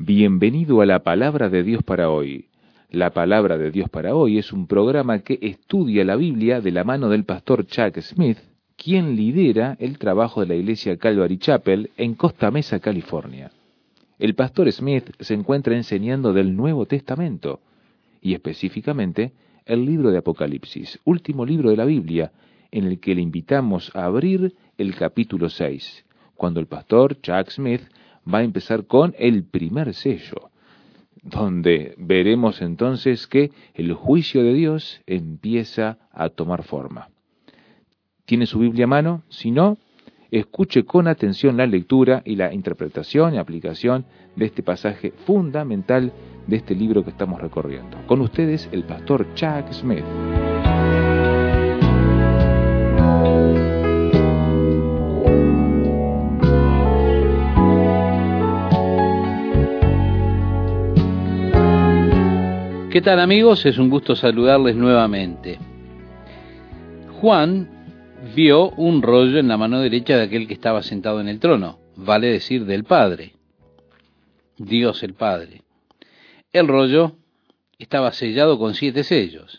Bienvenido a la Palabra de Dios para hoy. La Palabra de Dios para hoy es un programa que estudia la Biblia de la mano del pastor Chuck Smith, quien lidera el trabajo de la iglesia Calvary Chapel en Costa Mesa, California. El pastor Smith se encuentra enseñando del Nuevo Testamento, y específicamente el libro de Apocalipsis, último libro de la Biblia, en el que le invitamos a abrir el capítulo 6, cuando el pastor Chuck Smith va a empezar con el primer sello, donde veremos entonces que el juicio de Dios empieza a tomar forma. ¿Tiene su Biblia a mano? Si no, escuche con atención la lectura y la interpretación y aplicación de este pasaje fundamental de este libro que estamos recorriendo. Con ustedes, el pastor Chuck Smith. ¿Qué tal, amigos? Es un gusto saludarles nuevamente. Juan vio un rollo en la mano derecha de aquel que estaba sentado en el trono, vale decir del Padre, Dios el Padre. El rollo estaba sellado con 7 sellos.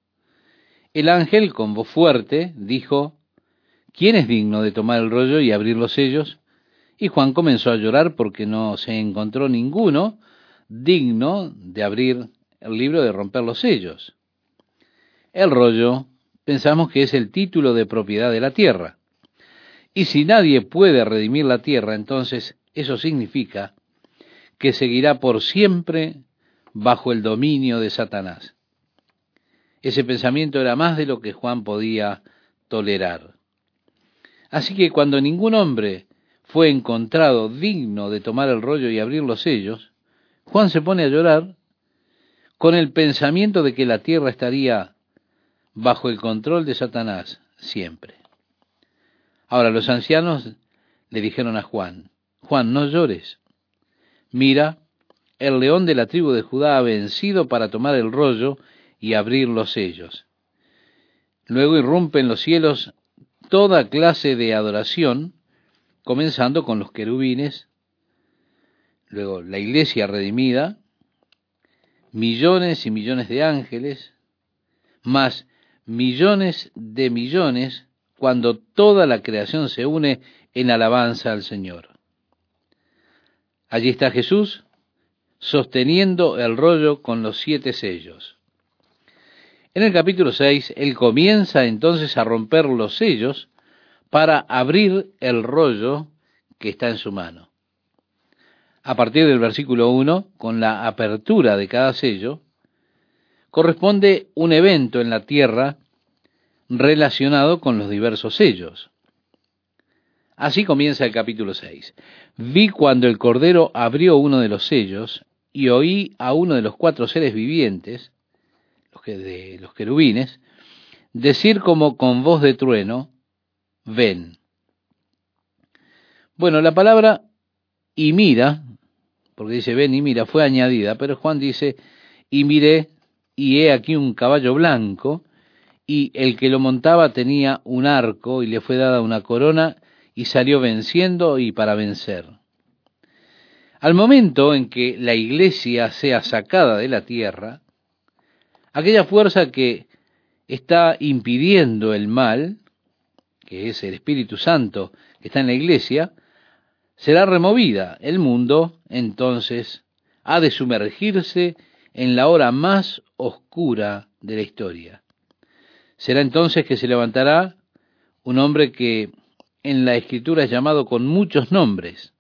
El ángel, con voz fuerte, dijo: ¿Quién es digno de tomar el rollo y abrir los sellos? Y Juan comenzó a llorar porque no se encontró ninguno digno de abrir el libro, de romper los sellos. El rollo pensamos que es el título de propiedad de la tierra. Y si nadie puede redimir la tierra, entonces eso significa que seguirá por siempre bajo el dominio de Satanás. Ese pensamiento era más de lo que Juan podía tolerar. Así que cuando ningún hombre fue encontrado digno de tomar el rollo y abrir los sellos, Juan se pone a llorar con el pensamiento de que la tierra estaría bajo el control de Satanás siempre. Ahora los ancianos le dijeron a Juan: Juan, no llores. Mira, el león de la tribu de Judá ha vencido para tomar el rollo y abrir los sellos. Luego irrumpe en los cielos toda clase de adoración, comenzando con los querubines, luego la iglesia redimida, millones y millones de ángeles, más millones de millones, cuando toda la creación se une en alabanza al Señor. Allí está Jesús, sosteniendo el rollo con los 7 sellos. En el capítulo 6, Él comienza entonces a romper los sellos para abrir el rollo que está en su mano. A partir del versículo 1, con la apertura de cada sello, corresponde un evento en la tierra relacionado con los diversos sellos. Así comienza el capítulo 6. Vi cuando el Cordero abrió uno de los sellos y oí a uno de los 4 seres vivientes, de los querubines, decir como con voz de trueno: ven. Bueno, la palabra y mira, porque dice ven y mira, fue añadida, pero Juan dice: y miré, y he aquí un caballo blanco, y el que lo montaba tenía un arco, y le fue dada una corona, y salió venciendo y para vencer. Al momento en que la iglesia sea sacada de la tierra, aquella fuerza que está impidiendo el mal, que es el Espíritu Santo que está en la iglesia, será removida. El mundo, entonces, ha de sumergirse en la hora más oscura de la historia. Será entonces que se levantará un hombre que en la Escritura es llamado con muchos nombres.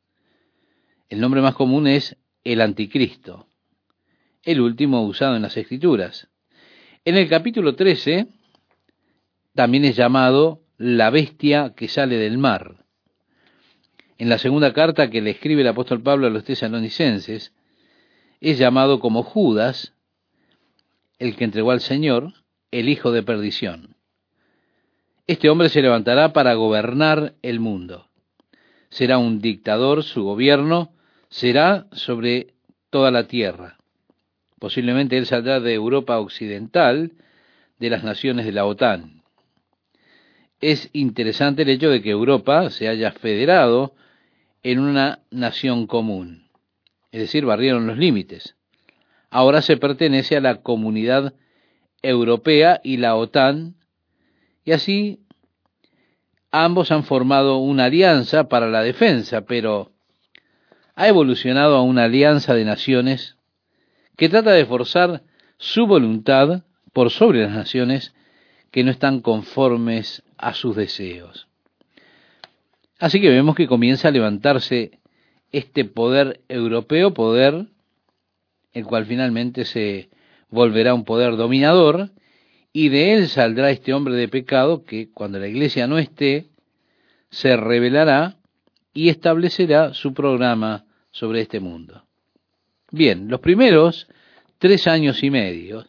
El nombre más común es el Anticristo, el último usado en las Escrituras. En el capítulo 13 también es llamado la bestia que sale del mar. En la segunda carta que le escribe el apóstol Pablo a los tesalonicenses, es llamado como Judas, el que entregó al Señor, el hijo de perdición. Este hombre se levantará para gobernar el mundo. Será un dictador, su gobierno será sobre toda la tierra. Posiblemente él saldrá de Europa occidental, de las naciones de la OTAN. Es interesante el hecho de que Europa se haya federado en una nación común. es decir, barrieron los límites. Ahora se pertenece a la Comunidad Europea y la OTAN, y así ambos han formado una alianza para la defensa, pero ha evolucionado a una alianza de naciones que trata de forzar su voluntad por sobre las naciones que no están conformes a sus deseos. Así que vemos que comienza a levantarse este poder europeo, poder el cual finalmente se volverá un poder dominador, y de él saldrá este hombre de pecado que, cuando la iglesia no esté, se revelará y establecerá su programa sobre este mundo. Bien, los primeros 3 años y medio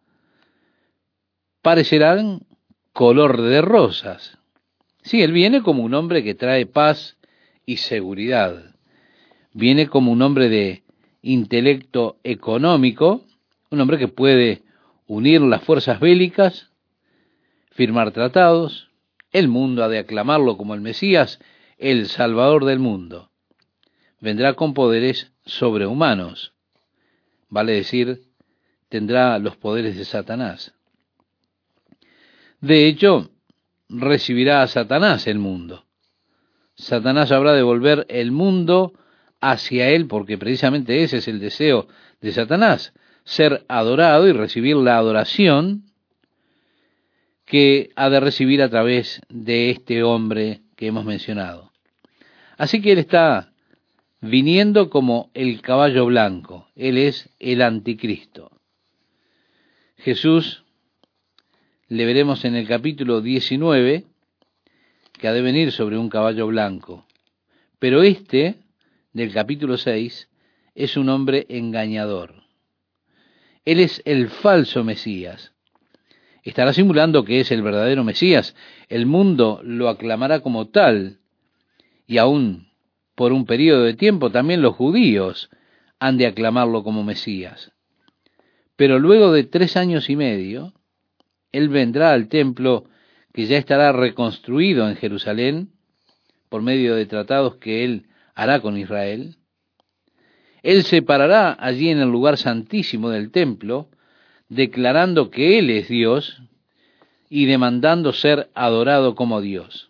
parecerán color de rosas. Sí, él viene como un hombre que trae paz y seguridad. Viene como un hombre de intelecto económico, un hombre que puede unir las fuerzas bélicas, firmar tratados. El mundo ha de aclamarlo como el Mesías, el Salvador del mundo. Vendrá con poderes sobrehumanos, vale decir, tendrá los poderes de Satanás. De hecho, recibirá a Satanás el mundo. Satanás habrá de volver el mundo hacia él, porque precisamente ese es el deseo de Satanás, ser adorado y recibir la adoración que ha de recibir a través de este hombre que hemos mencionado. Así que él está viniendo como el caballo blanco. Él es el anticristo. Jesús, le veremos en el capítulo 19, que ha de venir sobre un caballo blanco. Pero este, del capítulo 6, es un hombre engañador. Él es el falso Mesías. Estará simulando que es el verdadero Mesías. El mundo lo aclamará como tal, y aún por un periodo de tiempo también los judíos han de aclamarlo como Mesías. Pero luego de 3 años y medio, él vendrá al templo que ya estará reconstruido en Jerusalén por medio de tratados que él hará con Israel. Él se parará allí en el lugar santísimo del templo, declarando que él es Dios y demandando ser adorado como Dios.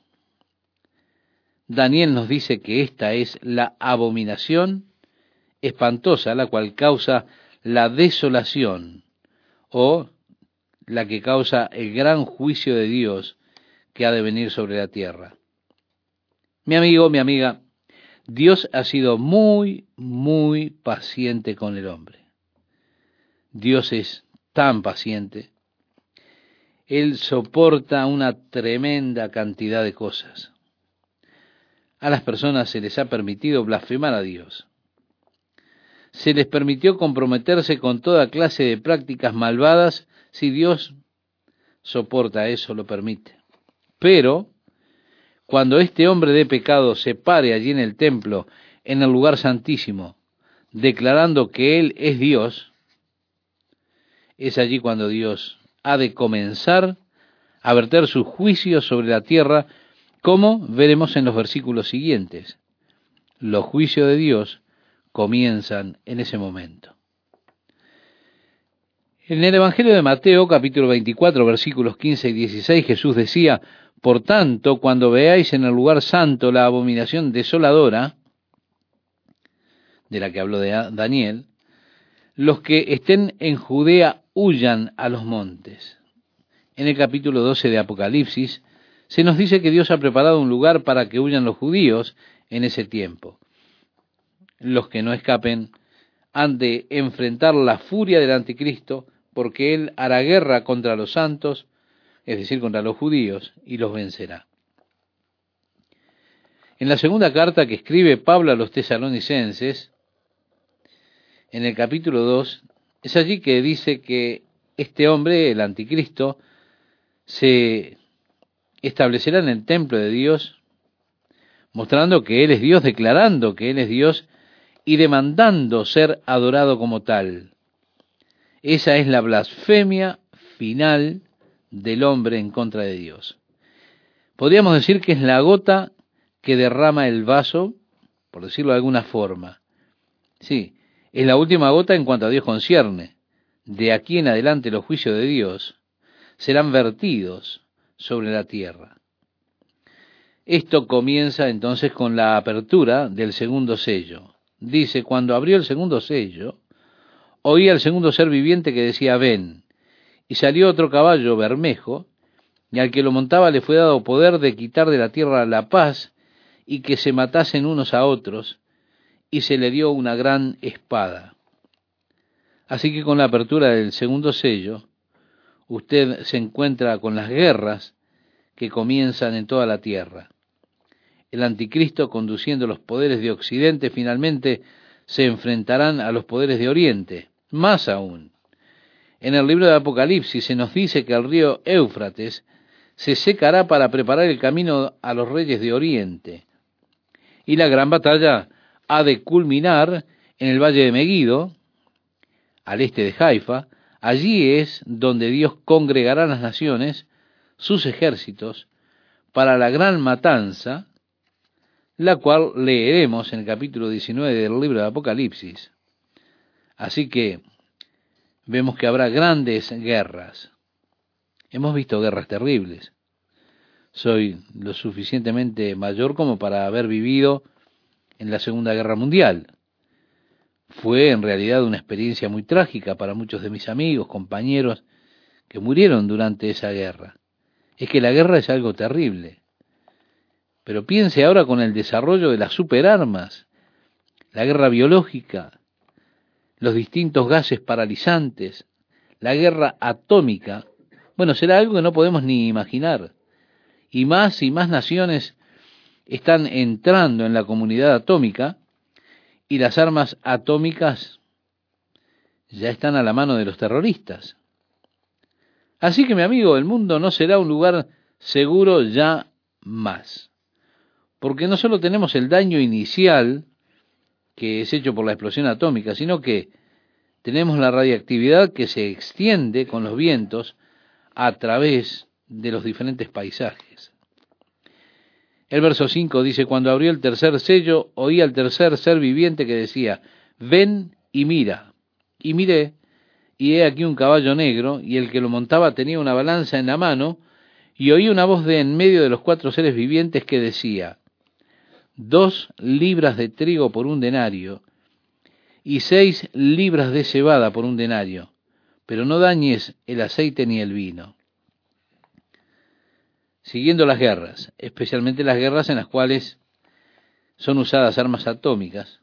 Daniel nos dice que esta es la abominación espantosa, la cual causa la desolación, o la que causa el gran juicio de Dios que ha de venir sobre la tierra. Mi amigo, mi amiga, Dios ha sido muy, muy paciente con el hombre. Dios es tan paciente. Él soporta una tremenda cantidad de cosas. A las personas se les ha permitido blasfemar a Dios. Se les permitió comprometerse con toda clase de prácticas malvadas si Dios soporta eso, lo permite. Pero cuando este hombre de pecado se pare allí en el templo, en el lugar santísimo, declarando que Él es Dios, es allí cuando Dios ha de comenzar a verter su juicio sobre la tierra, como veremos en los versículos siguientes. Los juicios de Dios comienzan en ese momento. En el Evangelio de Mateo, capítulo 24, versículos 15 y 16, Jesús decía: por tanto, cuando veáis en el lugar santo la abominación desoladora, de la que habló de Daniel, los que estén en Judea huyan a los montes. En el capítulo 12 de Apocalipsis se nos dice que Dios ha preparado un lugar para que huyan los judíos en ese tiempo. Los que no escapen han de enfrentar la furia del anticristo, porque él hará guerra contra los santos, es decir, contra los judíos, y los vencerá. En la segunda carta que escribe Pablo a los tesalonicenses, en el capítulo 2, es allí que dice que este hombre, el anticristo, se establecerá en el templo de Dios, mostrando que Él es Dios, declarando que Él es Dios y demandando ser adorado como tal. Esa es la blasfemia final del hombre en contra de Dios. Podríamos decir que es la gota que derrama el vaso, por decirlo de alguna forma. Sí, es la última gota en cuanto a Dios concierne. De aquí en adelante los juicios de Dios serán vertidos sobre la tierra. Esto comienza entonces con la apertura del segundo sello. Dice, cuando abrió el segundo sello, oí al segundo ser viviente que decía, ven, y salió otro caballo bermejo, y al que lo montaba le fue dado poder de quitar de la tierra la paz, y que se matasen unos a otros, y se le dio una gran espada. Así que con la apertura del segundo sello, usted se encuentra con las guerras que comienzan en toda la tierra. El anticristo, conduciendo los poderes de Occidente, finalmente se enfrentarán a los poderes de Oriente. Más aún, en el libro de Apocalipsis se nos dice que el río Éufrates se secará para preparar el camino a los reyes de Oriente. Y la gran batalla ha de culminar en el valle de Meguido, al este de Haifa. Allí es donde Dios congregará a las naciones, sus ejércitos, para la gran matanza, la cual leeremos en el capítulo 19 del libro de Apocalipsis. Así que vemos que habrá grandes guerras. Hemos visto guerras terribles. Soy lo suficientemente mayor como para haber vivido en la Segunda Guerra Mundial. Fue en realidad una experiencia muy trágica para muchos de mis amigos, compañeros, que murieron durante esa guerra. Es que la guerra es algo terrible. Pero piense ahora con el desarrollo de las superarmas, la guerra biológica, los distintos gases paralizantes, la guerra atómica. Bueno, será algo que no podemos ni imaginar. Y más naciones están entrando en la comunidad atómica, y las armas atómicas ya están a la mano de los terroristas. Así que, mi amigo, el mundo no será un lugar seguro ya más. Porque no solo tenemos el daño inicial que es hecho por la explosión atómica, sino que tenemos la radiactividad que se extiende con los vientos a través de los diferentes paisajes. El verso 5 dice, cuando abrió el tercer sello, oí al tercer ser viviente que decía, ven y mira. Y miré, y he aquí un caballo negro, y el que lo montaba tenía una balanza en la mano, y oí una voz de en medio de los cuatro seres vivientes que decía, 2 libras de trigo por un denario, y 6 libras de cebada por un denario, pero no dañes el aceite ni el vino. Siguiendo las guerras, especialmente las guerras en las cuales son usadas armas atómicas,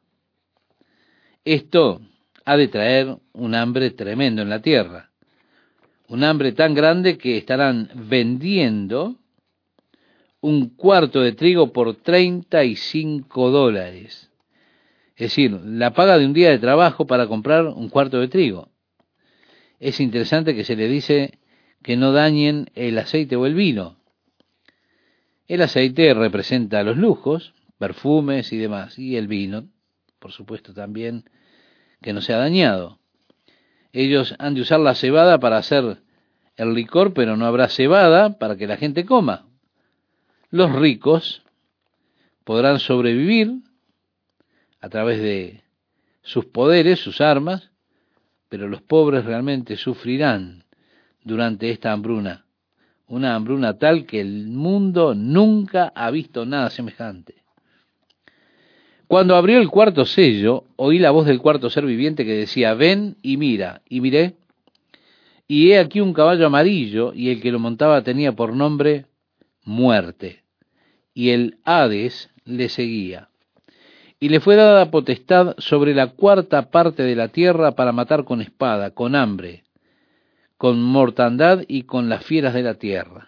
esto ha de traer un hambre tremendo en la tierra, un hambre tan grande que estarán vendiendo un cuarto de trigo por $35. Es decir, la paga de un día de trabajo para comprar un cuarto de trigo. Es interesante que se le dice que no dañen el aceite o el vino. El aceite representa los lujos, perfumes y demás, y el vino, por supuesto también, que no sea dañado. Ellos han de usar la cebada para hacer el licor, pero no habrá cebada para que la gente coma. Los ricos podrán sobrevivir a través de sus poderes, sus armas, pero los pobres realmente sufrirán durante esta hambruna. Una hambruna tal que el mundo nunca ha visto nada semejante. Cuando abrió el cuarto sello, oí la voz del cuarto ser viviente que decía, ven y mira. Y miré, y he aquí un caballo amarillo, y el que lo montaba tenía por nombre Muerte, y el Hades le seguía. Y le fue dada potestad sobre la cuarta parte de la tierra para matar con espada, con hambre, con mortandad y con las fieras de la tierra.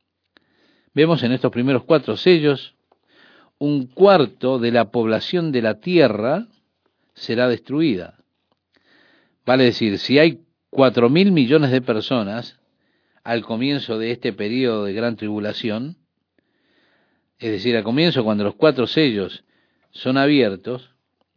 Vemos en estos primeros 4 sellos, un cuarto de la población de la tierra será destruida. Vale decir, si hay 4.000 millones de personas al comienzo de este periodo de gran tribulación, es decir, al comienzo cuando los 4 sellos son abiertos,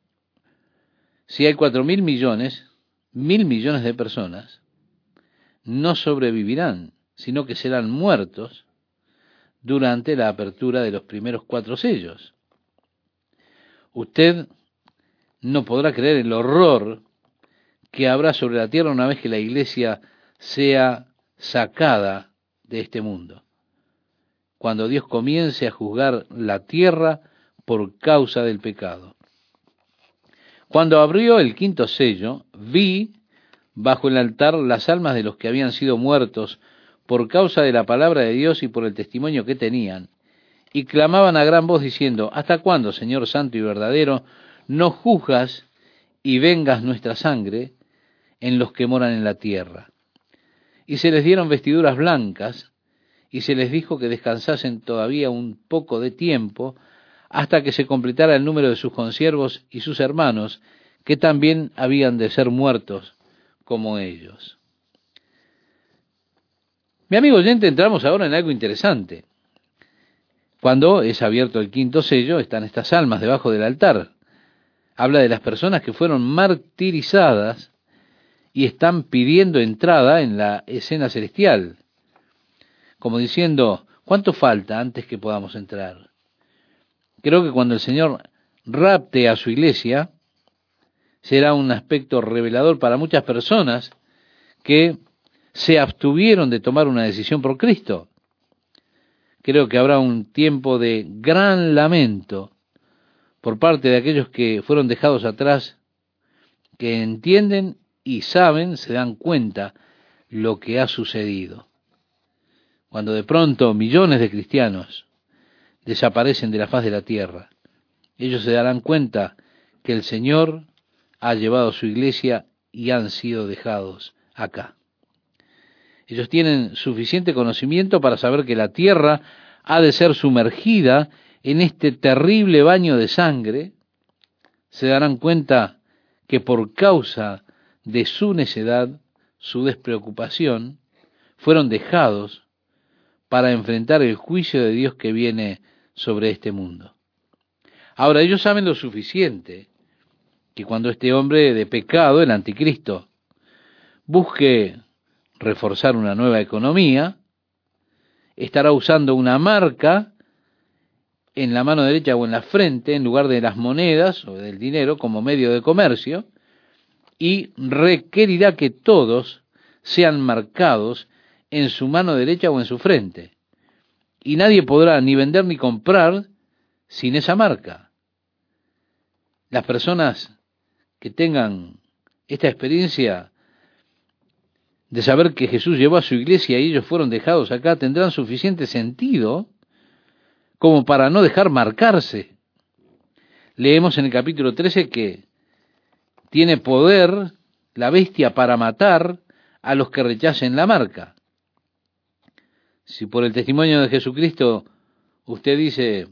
si hay 4.000 millones, 1.000 millones de personas no sobrevivirán, sino que serán muertos durante la apertura de los primeros 4 sellos. Usted no podrá creer el horror que habrá sobre la tierra una vez que la iglesia sea sacada de este mundo, cuando Dios comience a juzgar la tierra por causa del pecado. Cuando abrió el quinto sello, vi bajo el altar las almas de los que habían sido muertos por causa de la palabra de Dios y por el testimonio que tenían, y clamaban a gran voz diciendo: ¿Hasta cuándo, Señor santo y verdadero, no juzgas y vengas nuestra sangre en los que moran en la tierra? Y se les dieron vestiduras blancas, y se les dijo que descansasen todavía un poco de tiempo, hasta que se completara el número de sus consiervos y sus hermanos, que también habían de ser muertos como ellos. Mi amigo oyente, entramos ahora en algo interesante. Cuando es abierto el quinto sello, están estas almas debajo del altar. Habla de las personas que fueron martirizadas y están pidiendo entrada en la escena celestial, como diciendo: ¿cuánto falta antes que podamos entrar? Creo que cuando el Señor rapte a su iglesia, será un aspecto revelador para muchas personas que se abstuvieron de tomar una decisión por Cristo. Creo que habrá un tiempo de gran lamento por parte de aquellos que fueron dejados atrás, que entienden y saben, se dan cuenta lo que ha sucedido. Cuando de pronto millones de cristianos desaparecen de la faz de la tierra, ellos se darán cuenta que el Señor ha llevado a su iglesia y han sido dejados acá. Ellos tienen suficiente conocimiento para saber que la tierra ha de ser sumergida en este terrible baño de sangre. Se darán cuenta que por causa de su necedad, su despreocupación, fueron dejados para enfrentar el juicio de Dios que viene sobre este mundo. Ahora, ellos saben lo suficiente que cuando este hombre de pecado, el anticristo, busque reforzar una nueva economía, estará usando una marca en la mano derecha o en la frente en lugar de las monedas o del dinero como medio de comercio, y requerirá que todos sean marcados en su mano derecha o en su frente, y nadie podrá ni vender ni comprar sin esa marca. Las personas que tengan esta experiencia de saber que Jesús llevó a su iglesia y ellos fueron dejados acá, tendrán suficiente sentido como para no dejar marcarse. Leemos en el capítulo 13 que tiene poder la bestia para matar a los que rechacen la marca. Si por el testimonio de Jesucristo usted dice: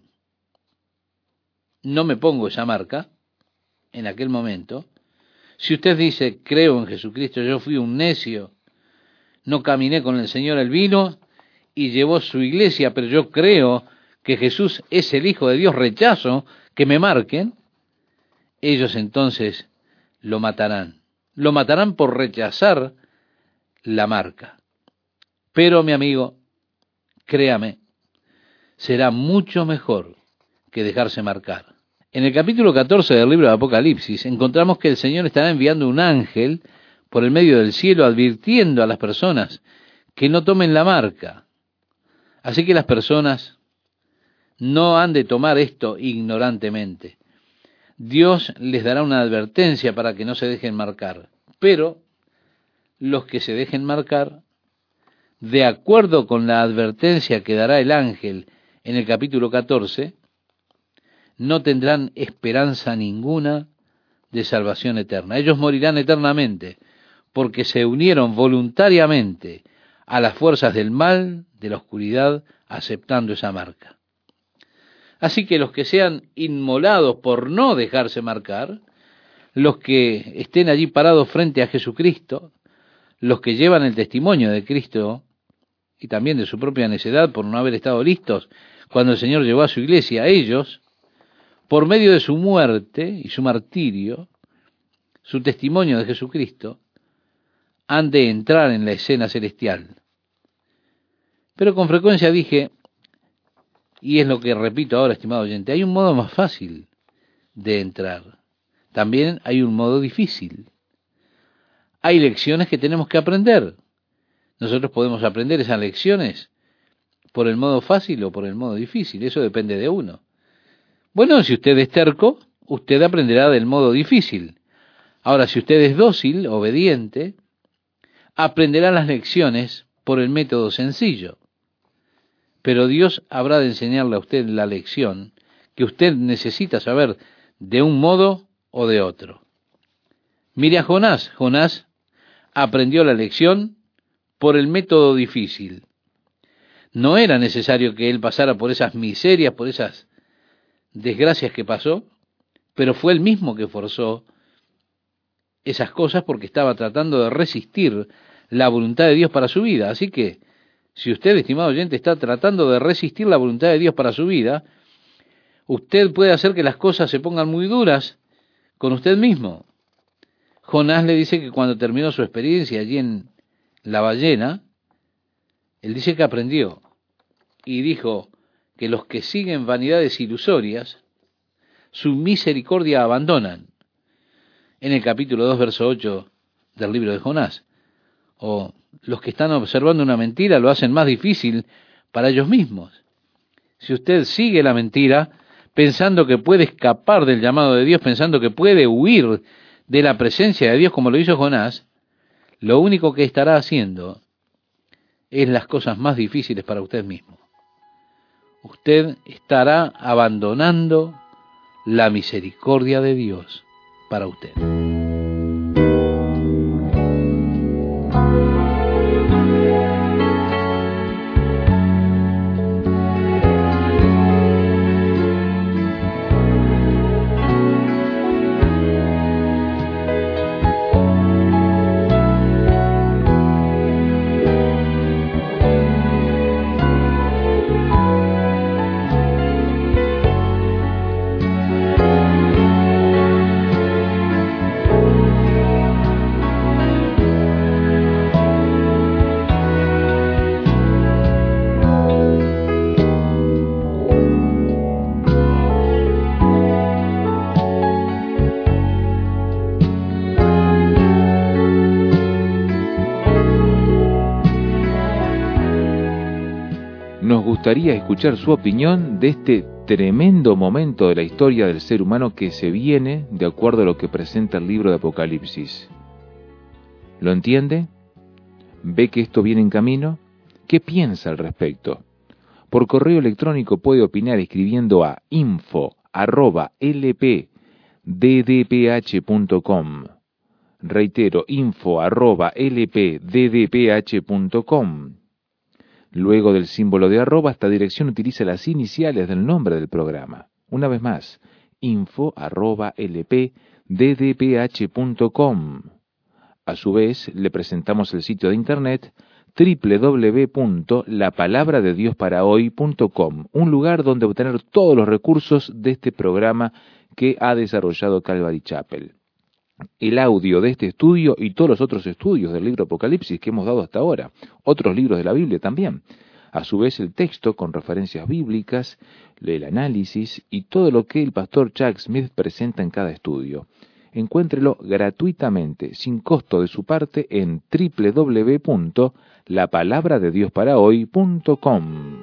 no me pongo esa marca, en aquel momento, si usted dice: creo en Jesucristo, yo fui un necio, no caminé con el Señor, él vino y llevó su iglesia, pero yo creo que Jesús es el Hijo de Dios, rechazo que me marquen, ellos entonces lo matarán. Lo matarán por rechazar la marca. Pero, mi amigo, créame, será mucho mejor que dejarse marcar. En el capítulo 14 del libro de Apocalipsis encontramos que el Señor estará enviando un ángel por el medio del cielo advirtiendo a las personas que no tomen la marca. Así que las personas no han de tomar esto ignorantemente. Dios les dará una advertencia para que no se dejen marcar. Pero los que se dejen marcar, de acuerdo con la advertencia que dará el ángel en el capítulo 14, no tendrán esperanza ninguna de salvación eterna. Ellos morirán eternamente porque se unieron voluntariamente a las fuerzas del mal, de la oscuridad, aceptando esa marca. Así que los que sean inmolados por no dejarse marcar, los que estén allí parados frente a Jesucristo, los que llevan el testimonio de Cristo y también de su propia necedad por no haber estado listos cuando el Señor llevó a su iglesia, ellos, por medio de su muerte y su martirio, su testimonio de Jesucristo, han de entrar en la escena celestial. Pero con frecuencia dije, y es lo que repito ahora, estimado oyente, hay un modo más fácil de entrar. también hay un modo difícil. Hay lecciones que tenemos que aprender. Nosotros podemos aprender esas lecciones por el modo fácil o por el modo difícil. Eso depende de uno. Bueno, si usted es terco, usted aprenderá del modo difícil. Ahora, si usted es dócil, obediente, aprenderá las lecciones por el método sencillo. Pero Dios habrá de enseñarle a usted la lección que usted necesita saber de un modo o de otro. Mire a Jonás. Jonás aprendió la lección por el método difícil. No era necesario que él pasara por esas miserias, por esas desgracias que pasó, pero fue él mismo que forzó esas cosas porque estaba tratando de resistir la voluntad de Dios para su vida. Así que, si usted, estimado oyente, está tratando de resistir la voluntad de Dios para su vida, usted puede hacer que las cosas se pongan muy duras con usted mismo. Jonás le dice que cuando terminó su experiencia allí en la ballena, él dice que aprendió y dijo que los que siguen vanidades ilusorias, su misericordia abandonan. En el capítulo 2, verso 8 del libro de Jonás. O los que están observando una mentira lo hacen más difícil para ellos mismos. Si usted sigue la mentira, pensando que puede escapar del llamado de Dios, pensando que puede huir de la presencia de Dios como lo hizo Jonás, lo único que estará haciendo es las cosas más difíciles para usted mismo. Usted estará abandonando la misericordia de Dios para usted. Nos gustaría escuchar su opinión de este tremendo momento de la historia del ser humano que se viene de acuerdo a lo que presenta el libro de Apocalipsis. ¿Lo entiende? ¿Ve que esto viene en camino? ¿Qué piensa al respecto? Por correo electrónico puede opinar escribiendo a info@lpddph.com. Reitero, info@lpddph.com. Luego del símbolo de arroba, esta dirección utiliza las iniciales del nombre del programa. Una vez más, info@lpddph.com. A su vez, le presentamos el sitio de internet www.lapalabradediosparahoy.com, un lugar donde obtener todos los recursos de este programa que ha desarrollado Calvary Chapel. El audio de este estudio y todos los otros estudios del libro Apocalipsis que hemos dado hasta ahora, otros libros de la Biblia también. A su vez el texto con referencias bíblicas, el análisis y todo lo que el pastor Chuck Smith presenta en cada estudio. Encuéntrelo gratuitamente, sin costo de su parte, en www.lapalabradediosparahoy.com.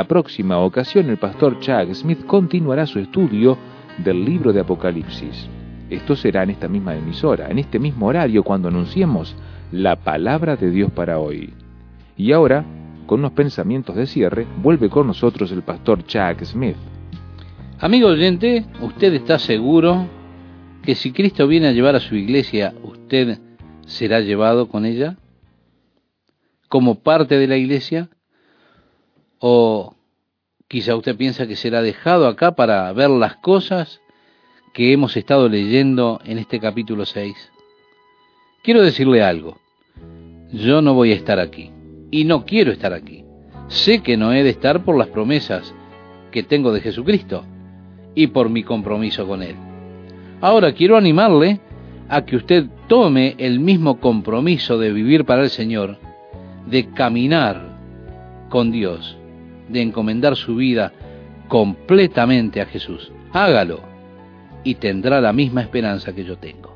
la próxima ocasión el pastor Chuck Smith continuará su estudio del libro de Apocalipsis. Esto será en esta misma emisora, en este mismo horario, cuando anunciemos la palabra de Dios para hoy. Y ahora, con unos pensamientos de cierre, vuelve con nosotros el pastor Chuck Smith. Amigo oyente, ¿usted está seguro que si Cristo viene a llevar a su iglesia, usted será llevado con ella como parte de la iglesia? ¿O quizá usted piensa que será dejado acá para ver las cosas que hemos estado leyendo en este capítulo 6? Quiero decirle algo. Yo no voy a estar aquí, y no quiero estar aquí. Sé que no he de estar por las promesas que tengo de Jesucristo y por mi compromiso con Él. Ahora quiero animarle a que usted tome el mismo compromiso de vivir para el Señor, de caminar con Dios, de encomendar su vida completamente a Jesús. Hágalo y tendrá la misma esperanza que yo tengo.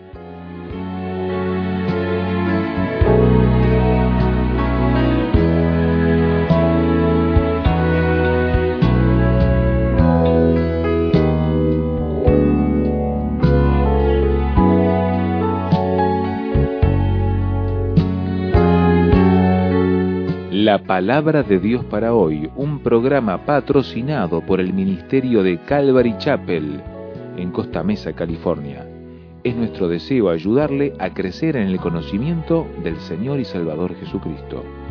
La palabra de Dios para hoy, un programa patrocinado por el Ministerio de Calvary Chapel en Costa Mesa, California. Es nuestro deseo ayudarle a crecer en el conocimiento del Señor y Salvador Jesucristo.